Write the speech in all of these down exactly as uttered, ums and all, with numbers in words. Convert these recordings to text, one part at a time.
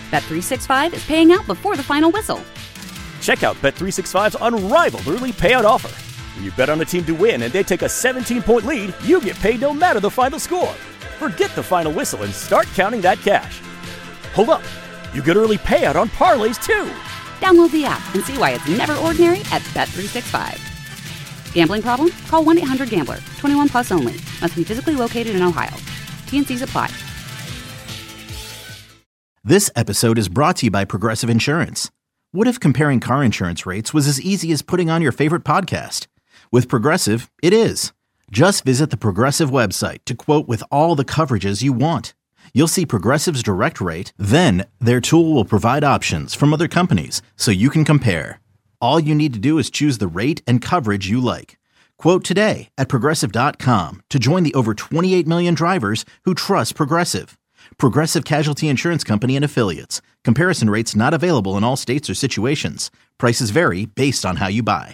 Bet three sixty-five is paying out before the final whistle. Check out Bet three sixty-five's unrivaled early payout offer. When you bet on a team to win and they take a seventeen-point lead, you get paid no matter the final score. Forget the final whistle and start counting that cash. Hold up. You get early payout on parlays, too. Download the app and see why it's never ordinary at Bet three sixty-five. Gambling problem? Call one eight hundred gambler. twenty-one plus only. Must be physically located in Ohio. T and C's apply. This episode is brought to you by Progressive Insurance. What if comparing car insurance rates was as easy as putting on your favorite podcast? With Progressive, it is. Just visit the Progressive website to quote with all the coverages you want. You'll see Progressive's direct rate, then their tool will provide options from other companies so you can compare. All you need to do is choose the rate and coverage you like. Quote today at Progressive dot com to join the over twenty-eight million drivers who trust Progressive. Progressive Casualty Insurance Company and Affiliates. Comparison rates not available in all states or situations. Prices vary based on how you buy.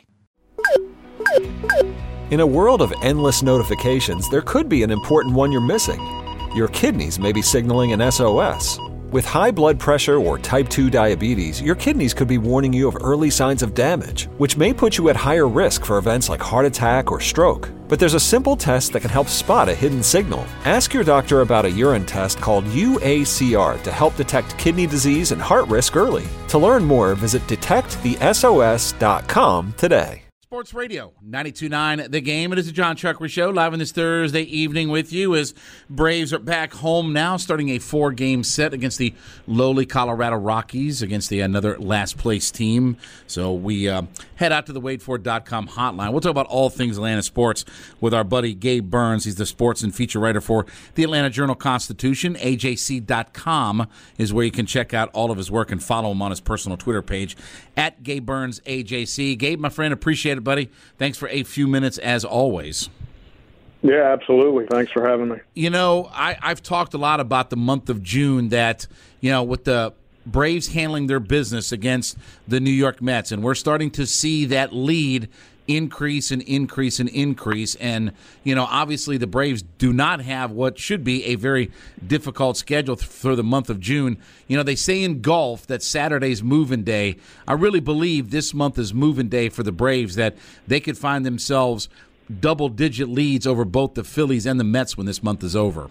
In a world of endless notifications, there could be an important one you're missing. Your kidneys may be signaling an S O S. With high blood pressure or type two diabetes, your kidneys could be warning you of early signs of damage, which may put you at higher risk for events like heart attack or stroke. But there's a simple test that can help spot a hidden signal. Ask your doctor about a urine test called U A C R to help detect kidney disease and heart risk early. To learn more, visit detect the S O S dot com today. Sports Radio, ninety-two point nine The Game. It is the John Chuckery Show, live on this Thursday evening with you as Braves are back home now, starting a four-game set against the lowly Colorado Rockies, against the another last-place team. So we uh, head out to the wait for it dot com hotline. We'll talk about all things Atlanta sports with our buddy Gabe Burns. He's the sports and feature writer for the Atlanta Journal-Constitution. A J C dot com is where you can check out all of his work and follow him on his personal Twitter page, at Gabe Burns A J C. Gabe, my friend, appreciate it, buddy. Thanks for a few minutes as always. Yeah, absolutely. Thanks for having me. You know, I, I've talked a lot about the month of June that, you know, with the Braves handling their business against the New York Mets, and we're starting to see that lead increase and increase and increase. And, you know, obviously the Braves do not have what should be a very difficult schedule for the month of June. You know, they say in golf that Saturday's moving day. I really believe this month is moving day for the Braves, that they could find themselves double-digit leads over both the Phillies and the Mets when this month is over.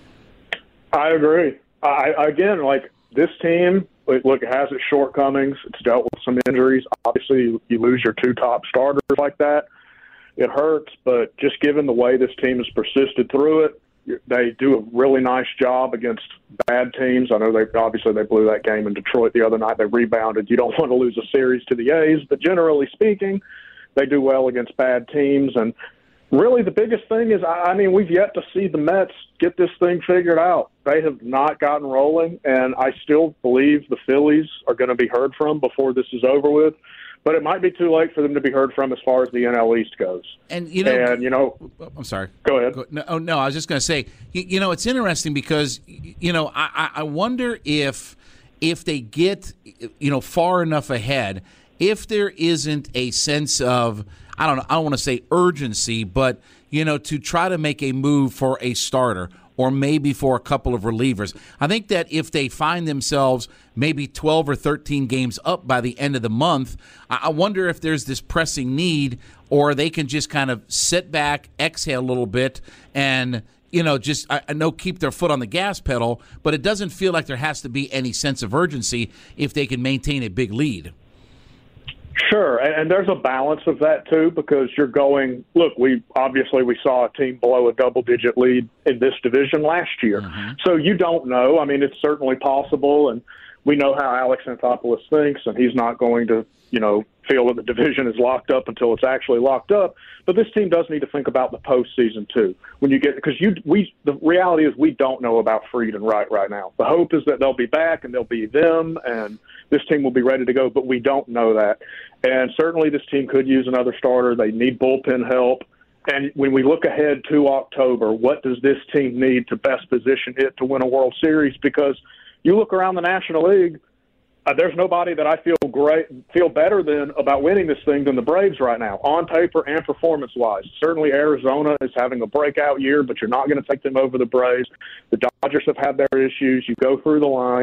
I agree. I, again, like this team, look, it has its shortcomings. It's dealt with some injuries. Obviously, you, you lose your two top starters like that. It hurts, but just given the way this team has persisted through it, they do a really nice job against bad teams. I know they obviously they blew that game in Detroit the other night. They rebounded. You don't want to lose a series to the A's, but generally speaking, they do well against bad teams. And really the biggest thing is, I mean, we've yet to see the Mets get this thing figured out. They have not gotten rolling, and I still believe the Phillies are going to be heard from before this is over with. But it might be too late for them to be heard from as far as the N L East goes. And, you know, and, you know I'm sorry. Go ahead. Go, no, oh, no, I was just going to say, you, you know, it's interesting because, you know, I, I wonder if if they get, you know, far enough ahead, if there isn't a sense of, I don't know, I don't want to say urgency, but, you know, to try to make a move for a starter or maybe for a couple of relievers. I think that if they find themselves maybe twelve or thirteen games up by the end of the month, I wonder if there's this pressing need, or they can just kind of sit back, exhale a little bit, and, you know, just, I know, keep their foot on the gas pedal, but it doesn't feel like there has to be any sense of urgency if they can maintain a big lead. Sure, and there's a balance of that too, because you're going, look, we obviously we saw a team blow a double-digit lead in this division last year. Mm-hmm. So you don't know. I mean, it's certainly possible, and we know how Alex Anthopoulos thinks, and he's not going to, you know, feel that the division is locked up until it's actually locked up. But this team does need to think about the postseason too. When you get, because you, we, the reality is we don't know about Fried and Wright right now. The hope is that they'll be back and they'll be them, and this team will be ready to go. But we don't know that, and certainly this team could use another starter. They need bullpen help. And when we look ahead to October, what does this team need to best position it to win a World Series? Because you look around the National League, uh, there's nobody that I feel great, feel better than about winning this thing than the Braves right now, on paper and performance-wise. Certainly Arizona is having a breakout year, but you're not going to take them over the Braves. The Dodgers have had their issues. You go through the line.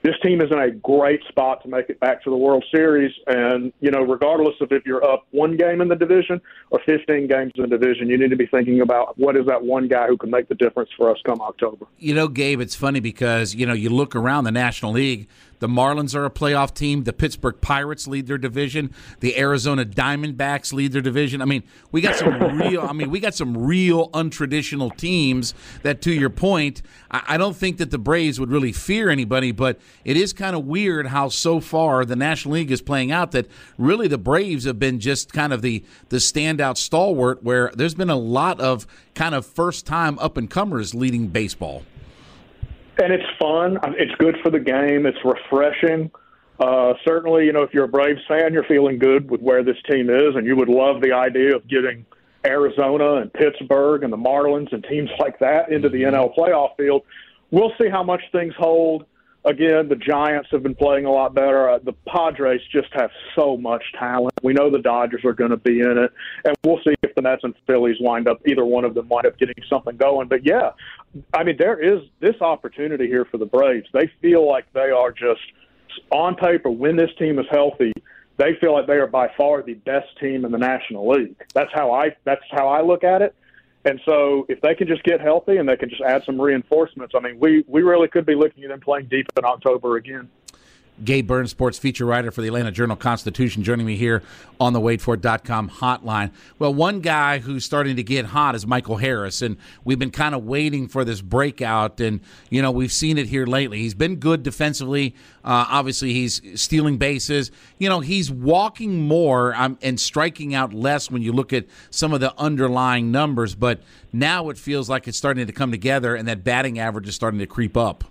this team is in a great spot to make it back to the World Series. And, you know, regardless of if you're up one game in the division or fifteen games in the division, you need to be thinking about what is that one guy who can make the difference for us come October. You know, Gabe, it's funny because, you know, you look around the National League, the Marlins are a playoff team. The Pittsburgh Pirates lead their division. The Arizona Diamondbacks lead their division. I mean, we got some real. I mean, we got some real untraditional teams. That, to your point, I, I don't think that the Braves would really fear anybody. But it is kind of weird how so far the National League is playing out. That really the Braves have been just kind of the the standout stalwart. Where there's been a lot of kind of first time up and comers leading baseball. And it's fun. It's good for the game. It's refreshing. Uh, certainly, you know, if you're a Braves fan, you're feeling good with where this team is, and you would love the idea of getting Arizona and Pittsburgh and the Marlins and teams like that into the N L playoff field. We'll see how much things hold. Again, the Giants have been playing a lot better. Uh, the Padres just have so much talent. We know the Dodgers are going to be in it, and we'll see if the Mets and Phillies wind up, either one of them wind up getting something going. But, yeah, I mean, there is this opportunity here for the Braves. They feel like they are just, on paper, when this team is healthy, they feel like they are by far the best team in the National League. That's how I that's how I look at it. And so if they can just get healthy and they can just add some reinforcements, I mean, we, we really could be looking at them playing deep in October again. Gabe Burns, sports feature writer for the Atlanta Journal-Constitution, joining me here on the wait for it dot com hotline. Well, one guy who's starting to get hot is Michael Harris, and we've been kind of waiting for this breakout, and, you know, we've seen it here lately. He's been good defensively. Uh, obviously, he's stealing bases. You know, he's walking more um, and striking out less when you look at some of the underlying numbers, but now it feels like it's starting to come together, and that batting average is starting to creep up.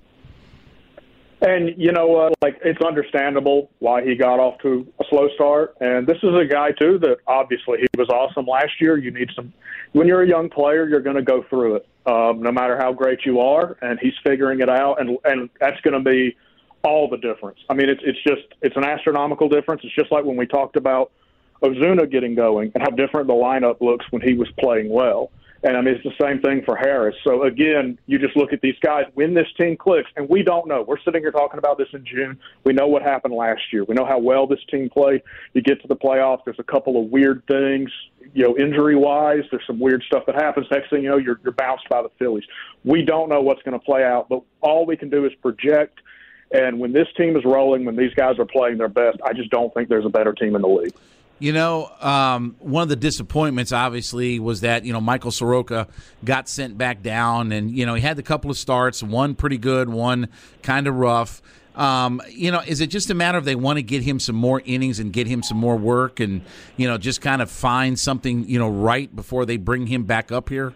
And, you know what, uh, like, it's understandable why he got off to a slow start. And this is a guy, too, that obviously he was awesome last year. You need some – when you're a young player, you're going to go through it, um, no matter how great you are. And he's figuring it out, and and that's going to be all the difference. I mean, it's it's just – it's an astronomical difference. It's just like when we talked about Ozuna getting going and how different the lineup looks when he was playing well. And, I mean, it's the same thing for Harris. So, again, you just look at these guys. When this team clicks, and we don't know. We're sitting here talking about this in June. We know what happened last year. We know how well this team played. You get to the playoffs, there's a couple of weird things, you know, injury-wise. There's some weird stuff that happens. Next thing you know, you're, you're bounced by the Phillies. We don't know what's going to play out, but all we can do is project. And when this team is rolling, when these guys are playing their best, I just don't think there's a better team in the league. You know, um, one of the disappointments, obviously, was that, you know, Michael Soroka got sent back down. And, you know, he had a couple of starts, one pretty good, one kind of rough. Um, you know, is it just a matter of they want to get him some more innings and get him some more work and, you know, just kind of find something, you know, right before they bring him back up here?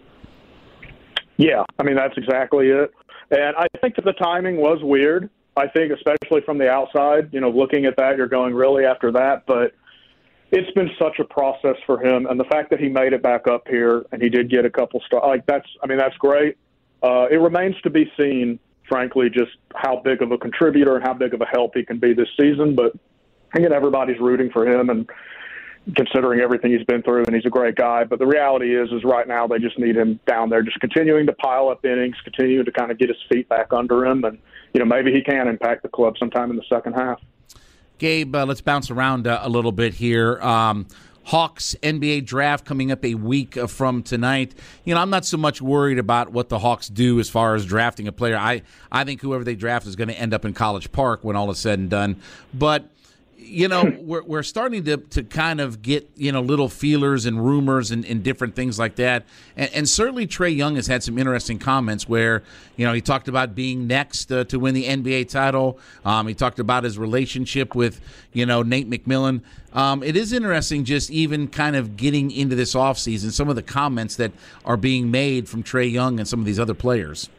Yeah, I mean, that's exactly it. And I think that the timing was weird. I think especially from the outside, you know, looking at that, you're going, really, after that? But it's been such a process for him, and the fact that he made it back up here and he did get a couple stars, like that's, I mean, that's great. Uh, it remains to be seen, frankly, just how big of a contributor and how big of a help he can be this season. But again, everybody's rooting for him, and considering everything he's been through, and he's a great guy. But the reality is, is right now they just need him down there, just continuing to pile up innings, continuing to kind of get his feet back under him, and you know maybe he can impact the club sometime in the second half. Gabe, uh, let's bounce around uh, a little bit here. Um, Hawks N B A draft coming up a week from tonight. You know, I'm not so much worried about what the Hawks do as far as drafting a player. I, I think whoever they draft is going to end up in College Park when all is said and done. But you know, we're we're starting to, to kind of get, you know, little feelers and rumors and, and different things like that. And, and certainly Trae Young has had some interesting comments where, you know, he talked about being next uh, to win the N B A title. Um, he talked about his relationship with, you know, Nate McMillan. Um, it is interesting just even kind of getting into this offseason, some of the comments that are being made from Trae Young and some of these other players.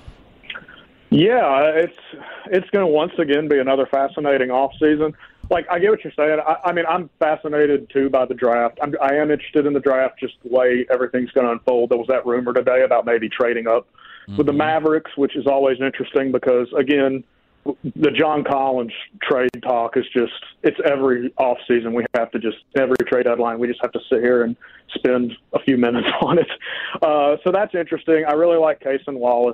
Yeah, it's it's going to once again be another fascinating offseason. Like, I get what you're saying. I, I mean, I'm fascinated, too, by the draft. I'm, I am interested in the draft, just the way everything's going to unfold. There was that rumor today about maybe trading up mm-hmm. with the Mavericks, which is always interesting because, again, the John Collins trade talk is just – it's every offseason. We have to just – every trade deadline, we just have to sit here and spend a few minutes on it. Uh, so that's interesting. I really like Cason Wallace.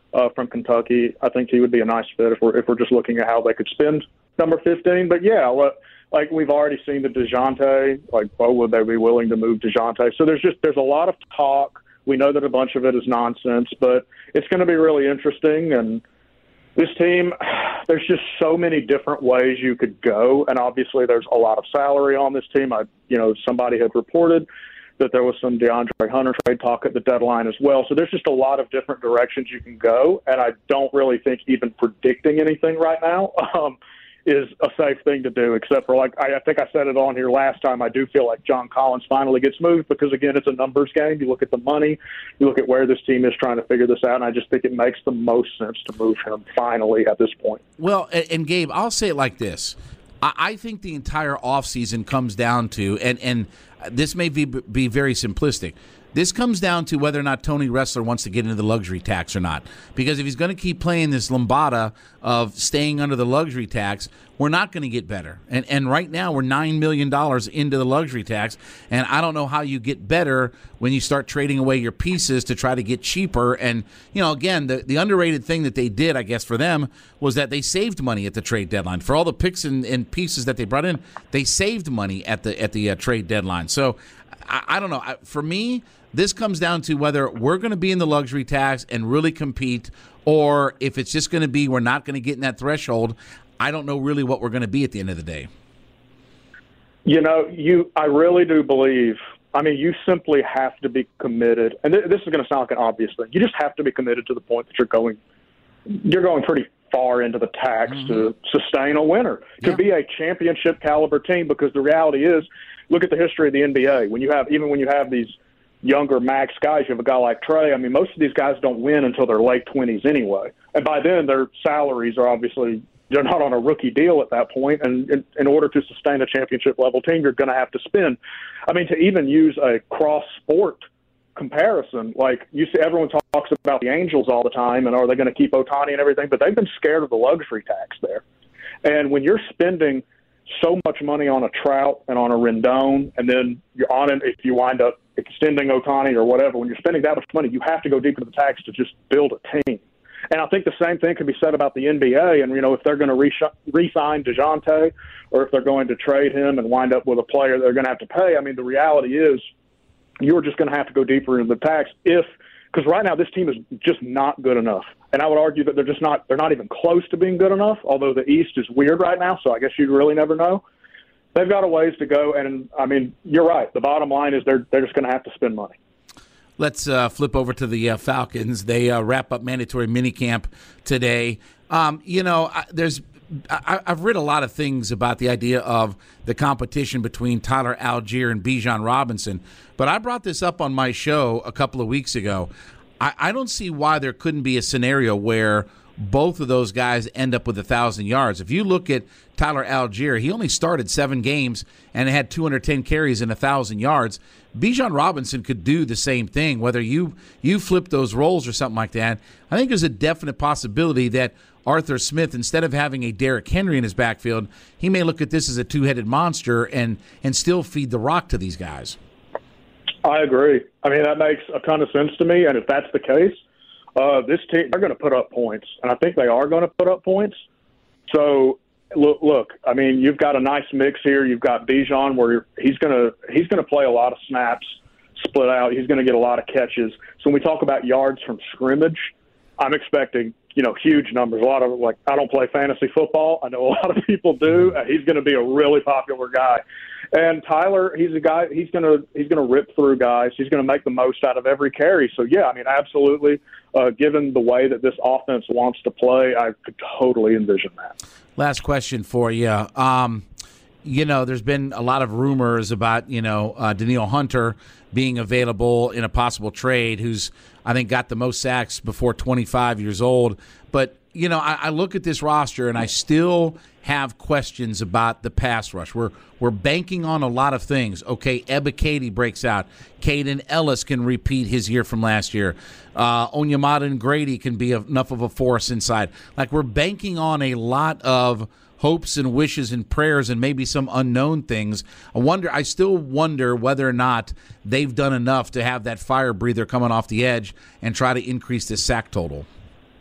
uh, from Kentucky. I think he would be a nice fit if we're if we're just looking at how they could spend number fifteen. But yeah, like we've already seen the DeJounte. Like, oh, would they be willing to move DeJounte? So there's just there's a lot of talk. We know that a bunch of it is nonsense, but it's going to be really interesting. And this team, there's just so many different ways you could go, and obviously there's a lot of salary on this team. I, you know, somebody had reported that there was some DeAndre Hunter trade talk at the deadline as well. So there's just a lot of different directions you can go, and I don't really think even predicting anything right now um, is a safe thing to do, except for, like, I, I think I said it on here last time, I do feel like John Collins finally gets moved because, again, it's a numbers game. You look at the money, you look at where this team is trying to figure this out, and I just think it makes the most sense to move him finally at this point. Well, and, and Gabe, I'll say it like this. I, I think the entire offseason comes down to, and, and this may be, be very simplistic, this comes down to whether or not Tony Ressler wants to get into the luxury tax or not. Because if he's going to keep playing this lambada of staying under the luxury tax, we're not going to get better. And and right now we're nine million dollars into the luxury tax, and I don't know how you get better when you start trading away your pieces to try to get cheaper. And, you know, again, the, the underrated thing that they did, I guess, for them was that they saved money at the trade deadline. For all the picks and, and pieces that they brought in, they saved money at the, at the uh, trade deadline. So, I, I don't know. I, for me, this comes down to whether we're going to be in the luxury tax and really compete, or if it's just going to be we're not going to get in that threshold. I don't know really what we're going to be at the end of the day. You know, you. I really do believe, I mean, you simply have to be committed, and th- this is going to sound like an obvious thing. You just have to be committed to the point that you're going you're going pretty far into the tax mm-hmm. to sustain a winner, to yeah. be a championship caliber team, because the reality is, look at the history of the N B A. When you have, even when you have these younger max guys, you have a guy like Trey. I mean, most of these guys don't win until their late twenties anyway. And by then, their salaries are obviously, they're not on a rookie deal at that point. And in, in order to sustain a championship level team, you're going to have to spend. I mean, to even use a cross sport comparison, like you see, everyone talks about the Angels all the time and are they going to keep Ohtani and everything, but they've been scared of the luxury tax there. And when you're spending so much money on a Trout and on a Rendon, and then you're on it if you wind up extending Ohtani or whatever, when you're spending that much money, you have to go deep into the tax to just build a team. And I think the same thing could be said about the N B A. And, you know, if they're going to re- re-sign DeJounte, or if they're going to trade him and wind up with a player they're going to have to pay, I mean, the reality is you're just going to have to go deeper into the tax if – because right now this team is just not good enough. And I would argue that they're just not – they're not even close to being good enough, although the East is weird right now, so I guess you really never know. They've got a ways to go, and, I mean, you're right. The bottom line is they're they're just going to have to spend money. Let's uh, flip over to the uh, Falcons. They uh, wrap up mandatory minicamp today. Um, you know, I, there's I, I've read a lot of things about the idea of the competition between Tyler Algier and Bijan Robinson, but I brought this up on my show a couple of weeks ago. I, I don't see why there couldn't be a scenario where both of those guys end up with one thousand yards. If you look at Tyler Algier, he only started seven games and had two hundred ten carries and one thousand yards. Bijan Robinson could do the same thing, whether you, you flip those roles or something like that. I think there's a definite possibility that Arthur Smith, instead of having a Derrick Henry in his backfield, he may look at this as a two-headed monster and, and still feed the rock to these guys. I agree. I mean, that makes a ton of sense to me, and if that's the case, Uh, this team, they're going to put up points, and I think they are going to put up points. So, look, look, I mean, you've got a nice mix here. You've got Bijan, where he's going to he's going to play a lot of snaps, split out. He's going to get a lot of catches. So when we talk about yards from scrimmage, I'm expecting, you know, huge numbers. A lot of, like, I don't play fantasy football. I know a lot of people do. Uh, he's going to be a really popular guy. And Tyler, he's a guy. He's gonna he's gonna rip through guys. He's gonna make the most out of every carry. So yeah, I mean, absolutely. Uh, given the way that this offense wants to play, I could totally envision that. Last question for you. Um, you know, there's been a lot of rumors about you know uh, Danielle Hunter being available in a possible trade. Who's I think got the most sacks before twenty-five years old, but. You know, I, I look at this roster and I still have questions about the pass rush. We're we're banking on a lot of things. Okay, Ebiketie breaks out. Caden Ellis can repeat his year from last year. Uh, Onyemata and Grady can be enough of a force inside. Like, we're banking on a lot of hopes and wishes and prayers and maybe some unknown things. I wonder. I still wonder whether or not they've done enough to have that fire breather coming off the edge and try to increase this sack total.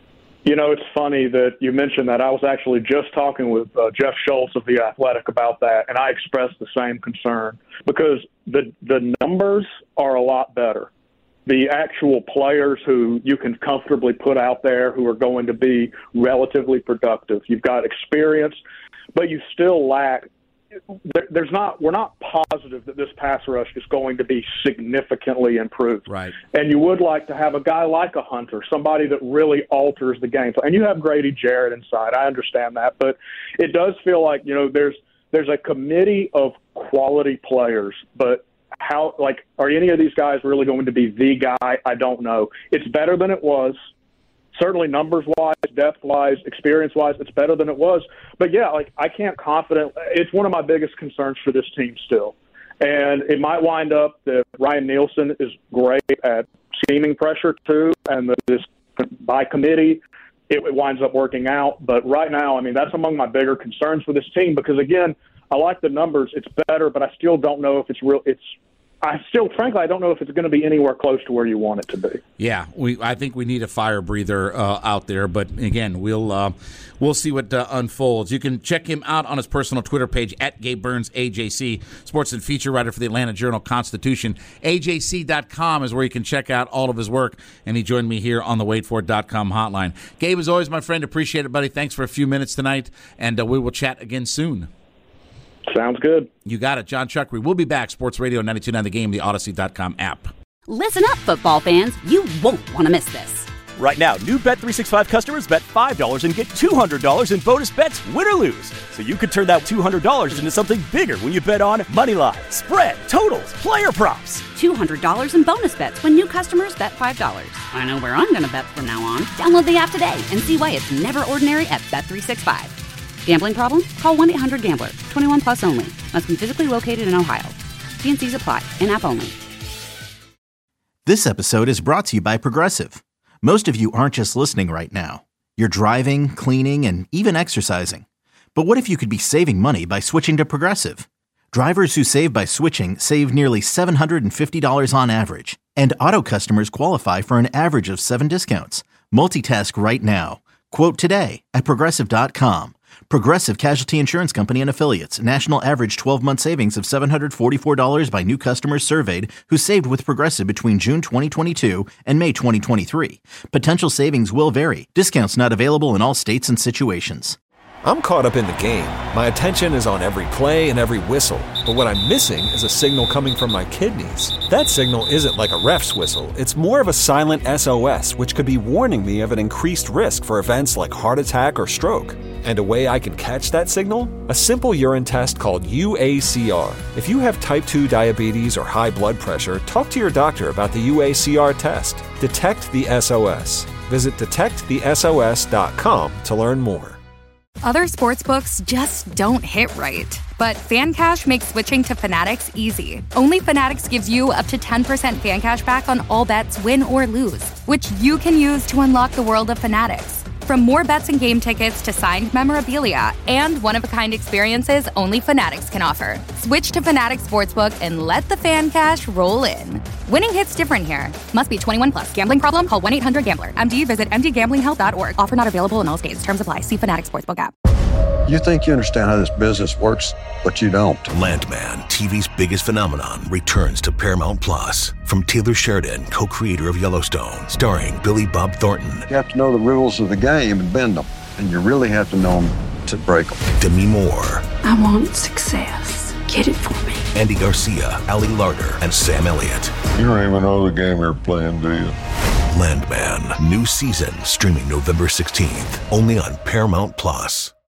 You know, it's funny that you mentioned that. I was actually just talking with uh, Jeff Schultz of The Athletic about that, and I expressed the same concern because the the numbers are a lot better. The actual players who you can comfortably put out there who are going to be relatively productive. You've got experience, but you still lack there, – there's not – we're not positive that this pass rush is going to be significantly improved. Right. And you would like to have a guy like a Hunter, somebody that really alters the game. And you have Grady Jarrett inside. I understand that. But it does feel like, you know, there's there's a committee of quality players, but – How like are any of these guys really going to be the guy? I don't know. It's better than it was. Certainly numbers wise, depth wise, experience wise, it's better than it was. But yeah, like I can't confident. It's one of my biggest concerns for this team still. And it might wind up that Ryan Nielsen is great at scheming pressure too, and that this by committee it, it winds up working out. But right now, I mean, that's among my bigger concerns for this team because again, I like the numbers. It's better, but I still don't know if it's real. It's I still, frankly, I don't know if it's going to be anywhere close to where you want it to be. Yeah, we. I think we need a fire breather uh, out there. But again, we'll uh, we'll see what uh, unfolds. You can check him out on his personal Twitter page at Gabe Burns A J C, sports and feature writer for the Atlanta Journal-Constitution. A J C dot com is where you can check out all of his work. And he joined me here on the wait for it dot com hotline. Gabe, as always, my friend, appreciate it, buddy. Thanks for a few minutes tonight, and uh, we will chat again soon. Sounds good. You got it. John Chuckery. We'll be back. Sports Radio ninety-two point nine The Game, the Odyssey dot com app. Listen up, football fans. You won't want to miss this. Right now, new Bet three sixty-five customers bet five dollars and get two hundred dollars in bonus bets, win or lose. So you could turn that two hundred dollars into something bigger when you bet on money line, spread, totals, player props. two hundred dollars in bonus bets when new customers bet five dollars. I know where I'm going to bet from now on. Download the app today and see why it's never ordinary at Bet three sixty-five. Gambling problem? Call one eight hundred gambler. twenty-one plus only. Must be physically located in Ohio. T N Cs apply. In-app only. This episode is brought to you by Progressive. Most of you aren't just listening right now. You're driving, cleaning, and even exercising. But what if you could be saving money by switching to Progressive? Drivers who save by switching save nearly seven hundred fifty dollars on average. And auto customers qualify for an average of seven discounts. Multitask right now. Quote today at Progressive dot com. Progressive Casualty Insurance Company and Affiliates. National average twelve-month savings of seven hundred forty-four dollars by new customers surveyed who saved with Progressive between June twenty twenty-two and May twenty twenty-three. Potential savings will vary. Discounts not available in all states and situations. I'm caught up in the game. My attention is on every play and every whistle. But what I'm missing is a signal coming from my kidneys. That signal isn't like a ref's whistle. It's more of a silent S O S, which could be warning me of an increased risk for events like heart attack or stroke. And a way I can catch that signal? A simple urine test called U A C R. If you have type two diabetes or high blood pressure, talk to your doctor about the U A C R test. Detect the S O S. Visit detect the S O S dot com to learn more. Other sportsbooks just don't hit right. But FanCash makes switching to Fanatics easy. Only Fanatics gives you up to ten percent FanCash back on all bets, win or lose, which you can use to unlock the world of Fanatics. From more bets and game tickets to signed memorabilia and one-of-a-kind experiences only Fanatics can offer. Switch to Fanatics Sportsbook and let the fan cash roll in. Winning hits different here. Must be twenty-one plus. Gambling problem? Call one eight hundred gambler. M D visit m d gambling help dot org. Offer not available in all states. Terms apply. See Fanatics Sportsbook app. You think you understand how this business works, but you don't. Landman, T V's biggest phenomenon, returns to Paramount Plus. From Taylor Sheridan, co-creator of Yellowstone, starring Billy Bob Thornton. You have to know the rules of the game and bend them, and you really have to know them to break them. Demi Moore. I want success. Get it for me. Andy Garcia, Ali Larter, and Sam Elliott. You don't even know the game you're playing, do you? Landman, new season, streaming November sixteenth, only on Paramount Plus.